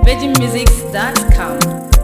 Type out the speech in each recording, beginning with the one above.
VeggieMusics.com.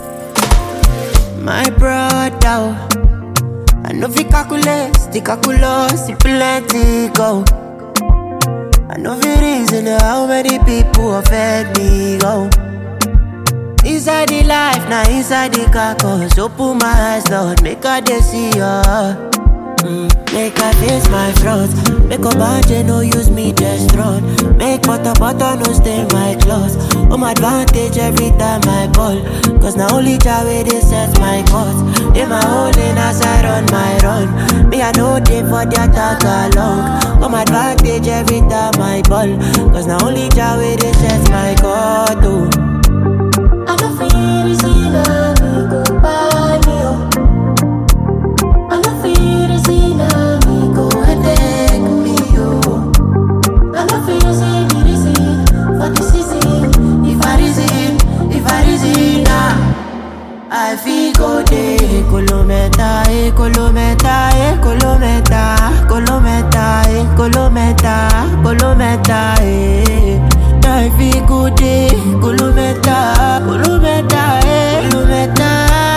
My brother, I know fi calculate, the calculus, the plenty go. I know fi reason how many people offend me go. Inside the life, now inside the carcass. Open my eyes, Lord, make I dey see ya. Make I face my front. Make a budget, no use me restaurant. Make butter no stain my clothes. Home advantage every time I ball. Cause now only Jah way they set my course. In my whole lane as I run my run. Me I know they for the attack along. Home advantage every time I ball. Cause now only Jah way they set my course. Oh. I don't feel easy, now me go buy me oh. I don't feel easy, now me go headache me oh. I don't feel easy for the season. If I reason now, I feel go day. Kolometa, kolometa, kolometa, kolometa, kolometa, I feel good day. Kolometa, kolometa, kolometa,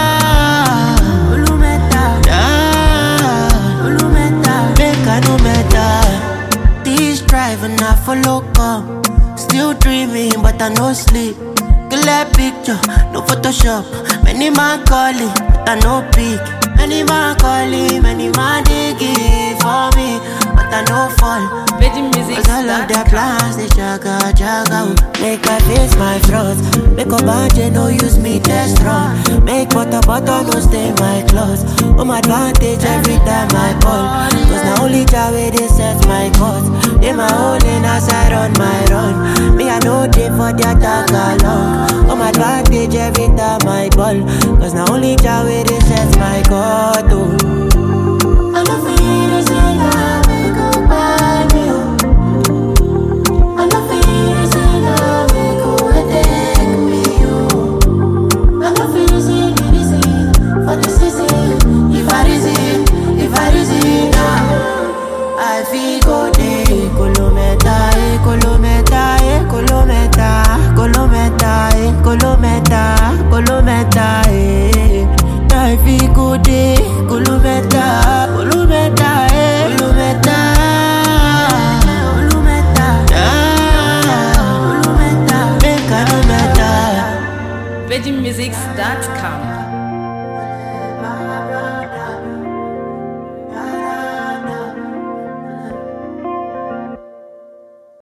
kolometa, make I no matter. This driving I follow come. Still dreaming, but I no sleep. Clear picture, no Photoshop. Many man calling, but I no pick. Many man calling, many man digging for me, but I no fall. Cause all of their plans, they jaga. Make I face my front. Make a budget, no use me test run. Make butter no stain my clothes. Home advantage every time I ball. Cause now only Jah way they set my course. In my whole lane as I run my run. Me I know they for the attack along. Home advantage every time I ball. Cause now only Jah way they set my course. Oh. I don't feel easy, now me go buy me oh. I don't feel easy, now me go headache me oh. I don't feel easy for the season. If I reason now, I feel go day. Kolometa, kolometa, kolometa, kolometa, kolometa, I feel go day. Kolometa, kolometa, kolometa, make I no matter. VeggieMusics.com.